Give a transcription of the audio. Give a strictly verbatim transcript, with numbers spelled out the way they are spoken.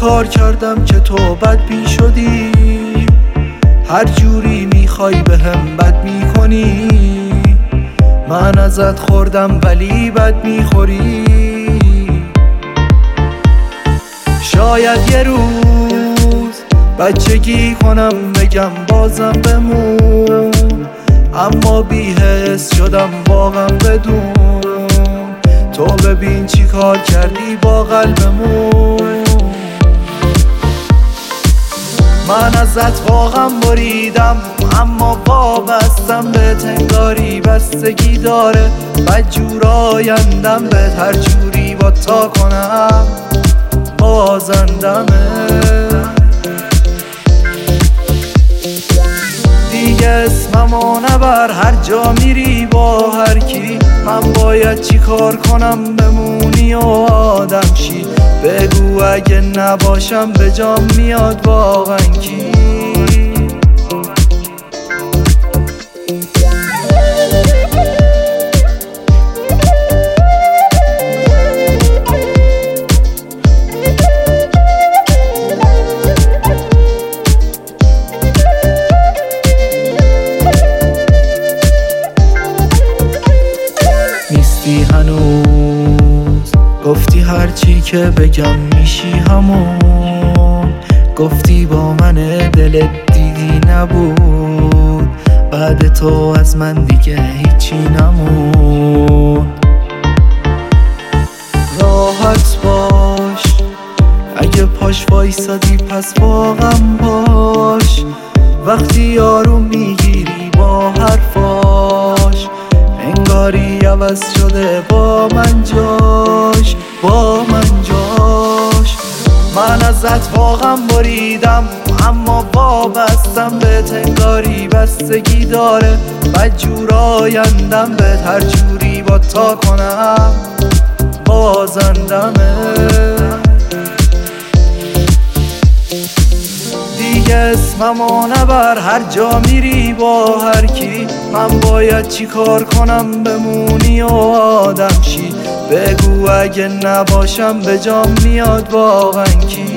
کار کردم که تو بد بی شدی؟ هر جوری میخوای به هم بد میکنی. من ازت خوردم ولی بد میخوری. شاید یه روز بچگی کنم بگم بازم بمون، اما بی حس شدم واقعا بدون. تو ببین چی کار کردی با قلبمون. من ازت واقعا بریدم، اما وابستم به تنگاری بستگی داره. بدجور آیندم به هر جوری با تا کنم بازندمه. دیگه اسممو نبر هر جا میری با هر کی. من باید چی کار کنم بمونی و آدم شی؟ بگو اگه نباشم به جام میاد واقعا کی؟ نیستی هنوز، گفتی هرچی که بگم میشی همون. گفتی با من دلت دیدی نبود، بعد تو از من دیگه هیچی نمون. راحت باش اگه پاش وایسادی پس واقعا باش. وقتی آروم میگیری با حرفاش، انگاری عوض شده با من جاش، با من جاش. من ازت واقعا بریدم، اما وابستم به تنگاری بستگی داره. بدجور آیندم به هر جوری با تا کنم بازندمه. دیگه اسممو نبر هر جا میری با هر کی. من باید چی کار کنم بمونی و آدم شی؟ بگو اگه نباشم به جام میاد واقعا کی؟